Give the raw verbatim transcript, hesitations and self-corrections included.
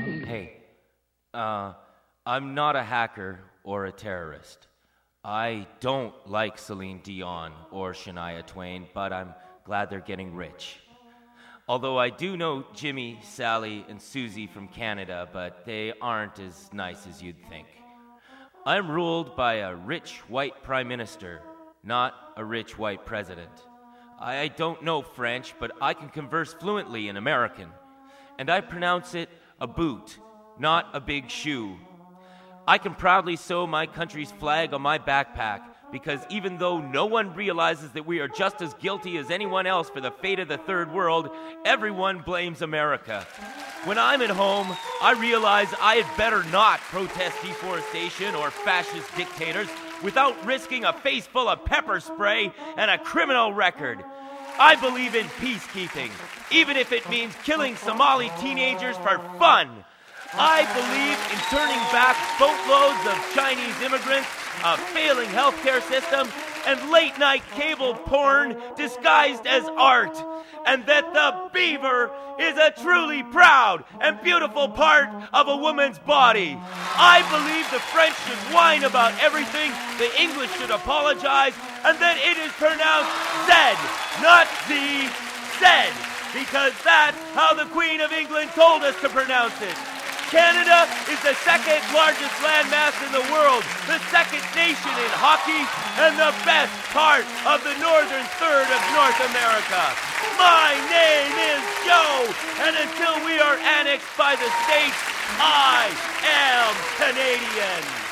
Hey, uh, I'm not a hacker or a terrorist. I don't like Celine Dion or Shania Twain, but I'm glad they're getting rich. Although I do know Jimmy, Sally, and Susie from Canada, but they aren't as nice as you'd think. I'm ruled by a rich white prime minister, not a rich white president. I don't know French, but I can converse fluently in American. And I pronounce it a boot, not a big shoe. I can proudly sew my country's flag on my backpack, because even though no one realizes that we are just as guilty as anyone else for the fate of the third world, everyone blames America. When I'm at home, I realize I had better not protest deforestation or fascist dictators without risking a face full of pepper spray and a criminal record. I believe in peacekeeping, even if it means killing Somali teenagers for fun. I believe in turning back boatloads of Chinese immigrants, a failing healthcare system, and late-night cable porn disguised as art, and that the beaver is a truly proud and beautiful part of a woman's body. I believe the French should whine about everything, the English should apologize, and that it is pronounced Zed, not Z, Zed, because that's how the Queen of England told us to pronounce it. Canada is the second largest landmass in the world, the second nation in hockey, and the best part of the northern third of North America. My name is Joe, and until we are annexed by the states, I am Canadian.